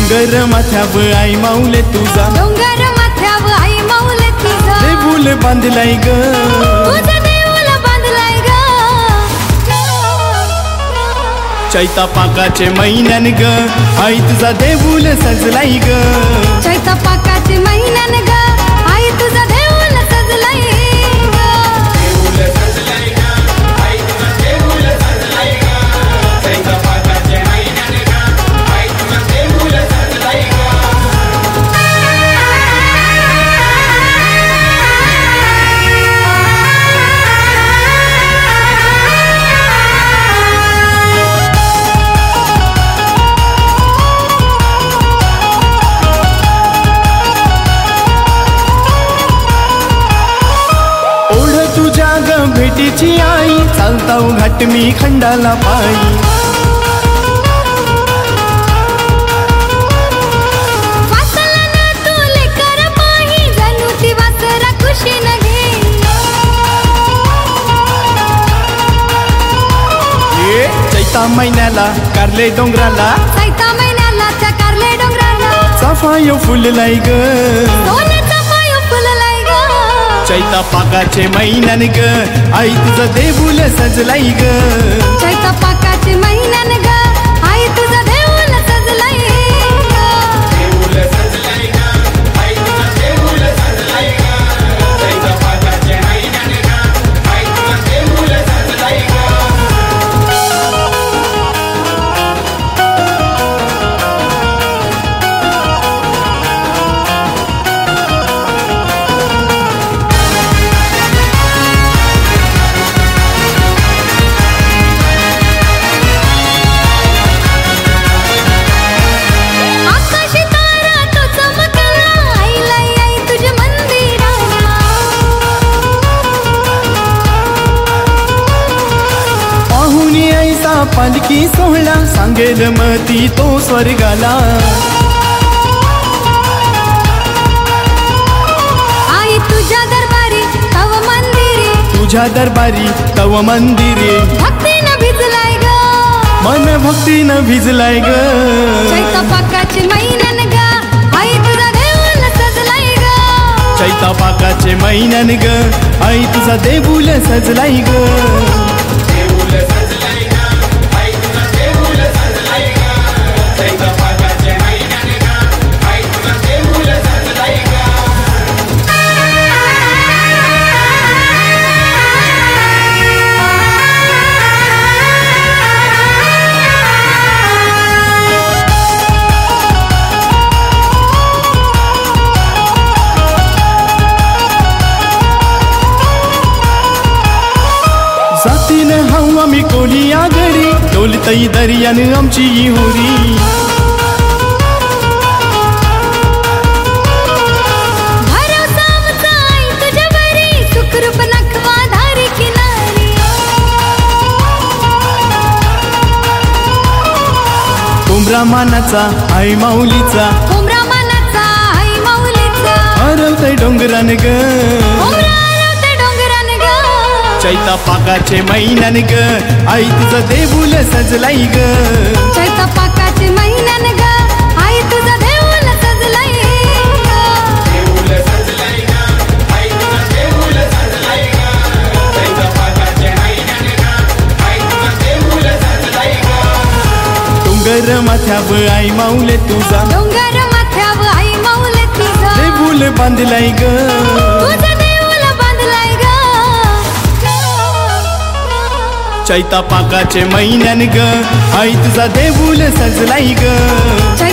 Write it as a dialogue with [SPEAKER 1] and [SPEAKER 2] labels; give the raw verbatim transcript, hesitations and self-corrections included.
[SPEAKER 1] डोंगर माथ्यावर आई माऊले तुझा,
[SPEAKER 2] डोंगर माथ्यावर आई माऊले तुझा,
[SPEAKER 1] देऊळ बांधलाय ग,
[SPEAKER 2] तुझा देऊळ बांधलाय ग,
[SPEAKER 1] चैता पाकाचे महिन्यान ग आई तुझा देऊळ सजलाय ग,
[SPEAKER 2] चैता पाकाचे महिन्यान ग आई तुझा देऊळ सजलाय ग,
[SPEAKER 1] देऊळ सजलाय ग आई तुझा देऊळ सजलाय ग, चैता पाकाचे महिन्यान ग आई तुझा देऊळ सजलाय ग. तुझ्या ग भेटीची आई चालताव घाट मी खंडाला पायी,
[SPEAKER 2] वासला ना तू लेकर पाही जणू ती वासरा खुशीन घे,
[SPEAKER 1] ये चैता महिन्याला कारले डोंगराला,
[SPEAKER 2] चैता महिन्याला त्या कारले डोंगराला
[SPEAKER 1] चाफाय फुललाय ग,
[SPEAKER 2] सोन्याचा पाय फुललाय ग,
[SPEAKER 1] चैता पाकाचे महिन्यान ग आई तुझं देऊळ सजलाय ग,
[SPEAKER 2] चैता पाकाचे महिन्यान ग आई तुझा देऊळ सजलाय ग,
[SPEAKER 1] देऊळ सजलाय ग आई तुझं देऊळ सजलाय ग, चैता पाकाचे महिन्यान ग आई तुझं देऊळ सजलाय ग.
[SPEAKER 2] आकाशी तारा तो चमकला आईला आई तुझ्या मंदिराला,
[SPEAKER 1] पाहुणी ऐसा पालखी सोहळा सांगेल मती तो स्वर्गाला,
[SPEAKER 2] आई तुझ्या दरबारी तव मंदिरे,
[SPEAKER 1] तुझ्या दरबारी तव मंदिरे
[SPEAKER 2] भक्तीनं भिजलाय ग,
[SPEAKER 1] मन भक्तीनं भिजलाय ग,
[SPEAKER 2] चैता पाकाचे महिन्यान ग आई तुझा देऊळ सजलाय ग,
[SPEAKER 1] चैता पाकाचे महिन्यान ग आई तुझा देऊळ सजलाय ग, देऊळ सजलाय ग आई तुझा देऊळ सजलाय ग, चैता पाकाचे महिन्यान ग आई तुझा देऊळ सजलाय ग. जातीनं हवा मी कोलिया घरी डोलतई दर्यान आमची होरी,
[SPEAKER 2] भरवसा आमचा आई तुझ्यावरी सुखरूप नखवा धारी किनारी,
[SPEAKER 1] कोंबरा मानाचा आई माऊलीचा,
[SPEAKER 2] कोंबरा मानाचा आई माऊलीचा,
[SPEAKER 1] हरवतय डोंगरान ग,
[SPEAKER 2] कोंबरा हरवते डोंगरान ग,
[SPEAKER 1] चैता पाकाचे महिन्यान ग आई तुझं देऊळ सजलाय ग,
[SPEAKER 2] चैता पाकाचे महिन्यान ग आई तुझा देऊळ सजलाय ग,
[SPEAKER 1] देऊळ सजलाय ग आई तुझं देऊळ सजलाय ग, चैता पाकाचे महिन्यान ग आई तुझं देऊळ सजलाय ग. डोंगर माथ्यावर आई माऊले तुझा,
[SPEAKER 2] डोंगर माथ्यावर आई माऊले तुझा,
[SPEAKER 1] देऊळ बांधलाय ग,
[SPEAKER 2] तुझा देऊळ बांधलाय ग,
[SPEAKER 1] चैता पाकाचे महिन्यान ग आई तुझा देऊळ सजलाय ग,